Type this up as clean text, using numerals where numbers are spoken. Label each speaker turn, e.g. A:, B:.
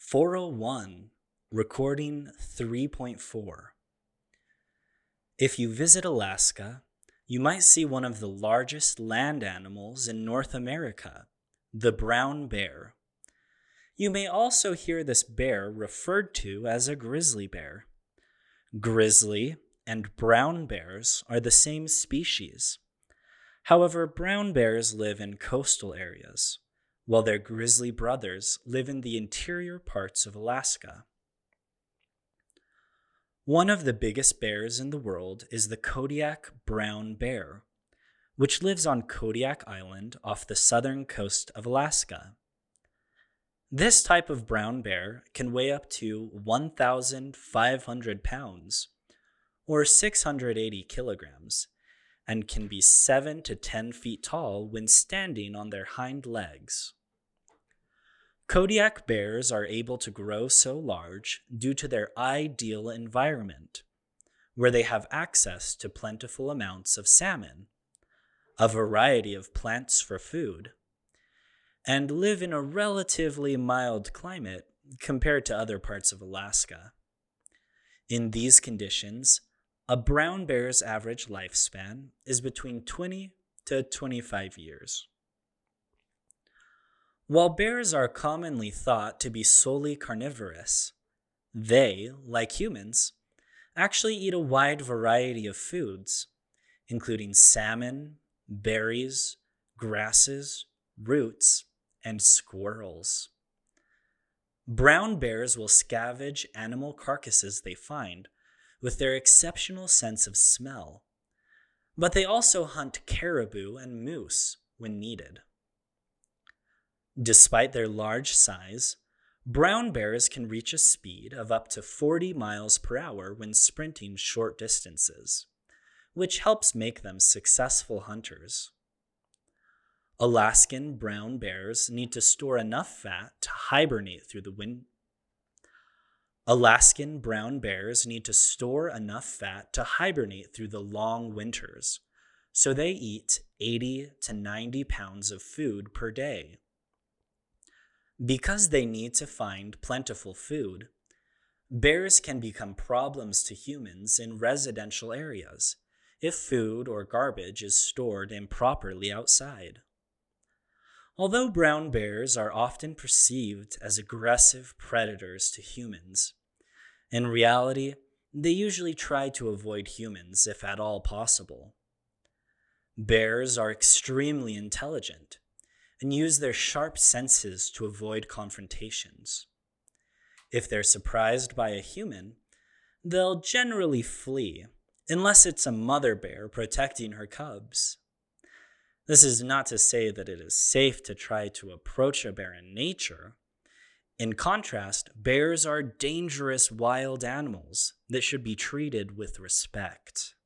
A: 401, recording 3.4. If you visit Alaska, you might see one of the largest land animals in North America, the brown bear. You may also hear this bear referred to as a grizzly bear. Grizzly and brown bears are the same species. However, brown bears live in coastal areas, while their grizzly brothers live in the interior parts of Alaska. One of the biggest bears in the world is the Kodiak brown bear, which lives on Kodiak Island off the southern coast of Alaska. This type of brown bear can weigh up to 1,500 pounds, or 680 kilograms, and can be 7 to 10 feet tall when standing on their hind legs. Kodiak bears are able to grow so large due to their ideal environment, where they have access to plentiful amounts of salmon, a variety of plants for food, and live in a relatively mild climate compared to other parts of Alaska. In these conditions, a brown bear's average lifespan is between 20 to 25 years. While bears are commonly thought to be solely carnivorous, they, like humans, actually eat a wide variety of foods, including salmon, berries, grasses, roots, and squirrels. Brown bears will scavenge animal carcasses they find with their exceptional sense of smell, but they also hunt caribou and moose when needed. Despite their large size, brown bears can reach a speed of up to 40 miles per hour when sprinting short distances, which helps make them successful hunters. Alaskan brown bears need to store enough fat to hibernate through the winter. Alaskan brown bears need to store enough fat to hibernate through the long winters, so they eat 80 to 90 pounds of food per day. Because they need to find plentiful food, bears can become problems to humans in residential areas if food or garbage is stored improperly outside. Although brown bears are often perceived as aggressive predators to humans, in reality, they usually try to avoid humans if at all possible. Bears are extremely intelligent and use their sharp senses to avoid confrontations. If they're surprised by a human, they'll generally flee, unless it's a mother bear protecting her cubs. This is not to say that it is safe to try to approach a bear in nature. In contrast, bears are dangerous wild animals that should be treated with respect.